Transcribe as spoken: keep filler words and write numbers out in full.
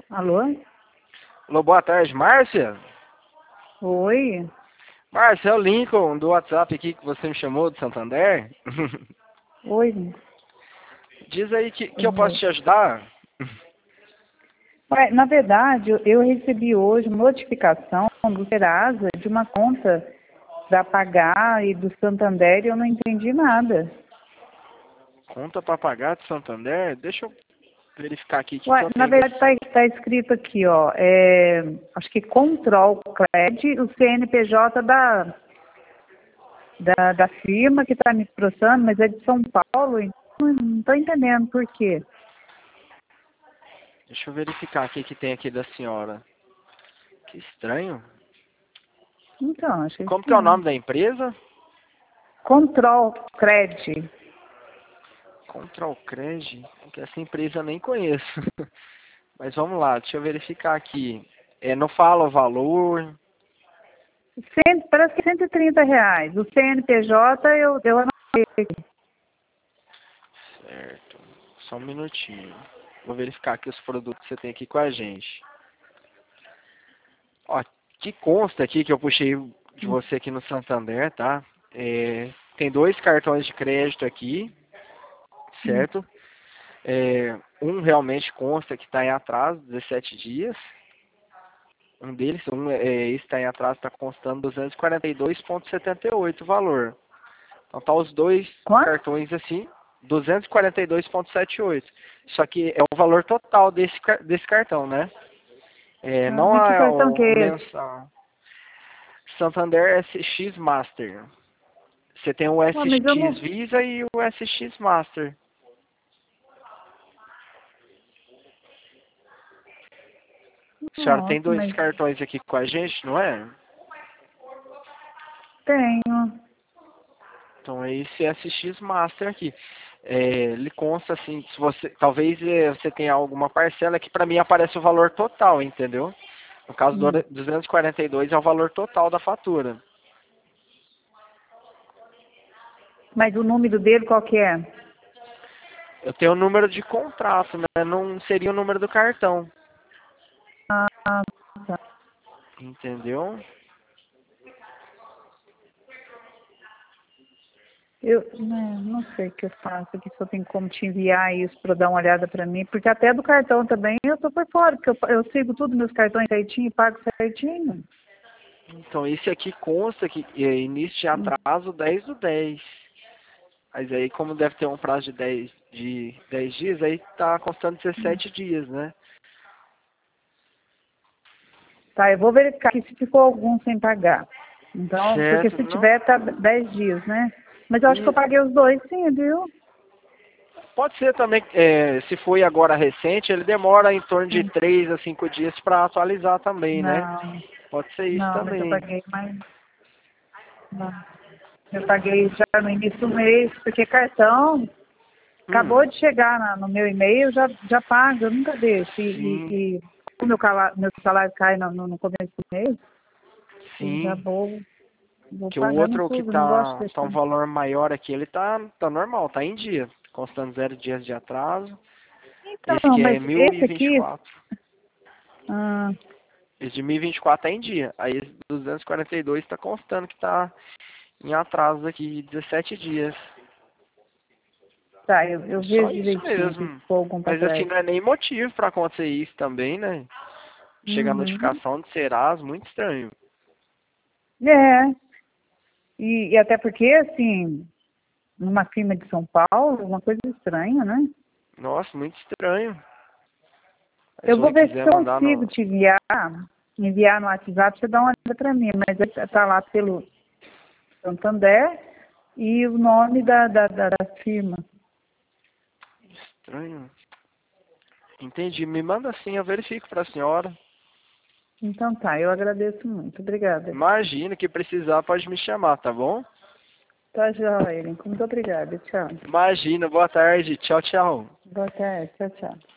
Alô? Alô, boa tarde, Márcia? Oi? Márcia, é o Lincoln do WhatsApp aqui que você me chamou do Santander. Oi? Diz aí que, que eu posso Uhum. te ajudar. Ué, na verdade, eu eu recebi hoje uma notificação do Serasa de uma conta para pagar e do Santander e eu não entendi nada. Conta para pagar do Santander? Deixa eu verificar aqui o que, que Ué, eu na tenho verdade desse. está escrito aqui, ó, é, acho que Control Cred, o C N P J da, da, da firma que está me processando, mas é de São Paulo, então não estou entendendo por quê. Deixa eu verificar aqui o que tem aqui da senhora. Que estranho. Então, achei Como que é o estranho. nome da empresa? Control Cred. Control Cred. Que essa empresa eu nem conheço. Mas vamos lá, deixa eu verificar aqui. É, não fala o valor. Cem, parece que cento e trinta reais. O C N P J eu, eu anotei aqui. Certo. Só um minutinho. Vou verificar aqui os produtos que você tem aqui com a gente. Ó, que consta aqui que eu puxei de você aqui no Santander, tá? É, tem dois cartões de crédito aqui, Hum. certo? É, um realmente consta que está em atraso, dezessete dias. Um deles, um é, esse está em atraso, está constando duzentos e quarenta e dois vírgula setenta e oito o valor. Então tá os dois Quanto? cartões assim, duzentos e quarenta e dois vírgula setenta e oito. Só que é o valor total desse, car- desse cartão, né? É, Ah, não mas que é cartão que o, o é esse? mensal. Santander S X Master. Você tem o Ah, mas eu S X não... Visa e o S X Master. A senhora tem Nossa, dois mas cartões aqui com a gente, não é? tenho. Então é esse S X Master aqui. É, ele consta assim, se você, talvez é, você tenha alguma parcela que para mim aparece o valor total, entendeu? No caso do Hum. duzentos e quarenta e dois é o valor total da fatura. Mas o número dele qual que é? Eu tenho o número de contrato, né? Não seria o número do cartão, Ah, tá. entendeu? Eu né, não sei o que eu faço aqui, se eu tenho como te enviar isso para dar uma olhada para mim, porque até do cartão também eu tô por fora, porque eu, eu sigo tudo meus cartões certinho e pago certinho. Então esse aqui consta que é início de Hum. atraso dez do dez. Mas aí como deve ter um prazo de dez de dez dias, aí tá constando dezessete dias, né? Tá, eu vou verificar aqui se ficou algum sem pagar. Então, porque Certo, se não. tiver, tá dez dias, né? Mas eu acho que eu E paguei os dois, sim, viu? pode ser também, é, se foi agora recente, ele demora em torno de Hum. três a cinco dias para atualizar também, né? Não, Pode ser isso não, mas eu também. paguei mais. Não. Eu paguei já no início do mês, porque cartão Hum, acabou de chegar na- no meu e-mail, já, já pago, eu nunca deixo. E, sim, e, e como meu, cala- meu salário cai no, no, no começo do mês, eu já sim. vou, vou Que o pagando outro que tudo, não gosto de tá, tá um deixar. valor maior aqui, ele tá, tá normal, tá em dia. Constando zero dias de atraso. Esse Então, que mas é mil e esse e vinte e aqui, quatro. ah, Esse de mil e vinte e quatro tá em dia. Aí esse duzentos e quarenta e dois tá constando que tá em atraso aqui dezessete dias. tá, eu, eu É só vejo isso direitinho aqui se mesmo. for algum para Mas assim, trás. não é nem motivo para acontecer isso também, né? Chega a Uhum. notificação de Serasa, muito estranho. É, e, e até porque, assim, numa firma de São Paulo, uma coisa estranha, né? Nossa, muito estranho. Aí, se Eu vou você ver se quiser eu mandar consigo no. te enviar, enviar no WhatsApp, você dá uma olhada para mim, mas está lá pelo Santander e o nome da, da, da, da firma. Estranho. Entendi. Me manda assim, eu verifico para a senhora. Então tá, eu agradeço muito. Obrigada. Imagina que precisar, pode me chamar, tá bom? Tá, joia. Muito obrigada. Tchau. Imagina, boa tarde. Tchau, tchau. Boa tarde. Tchau, tchau.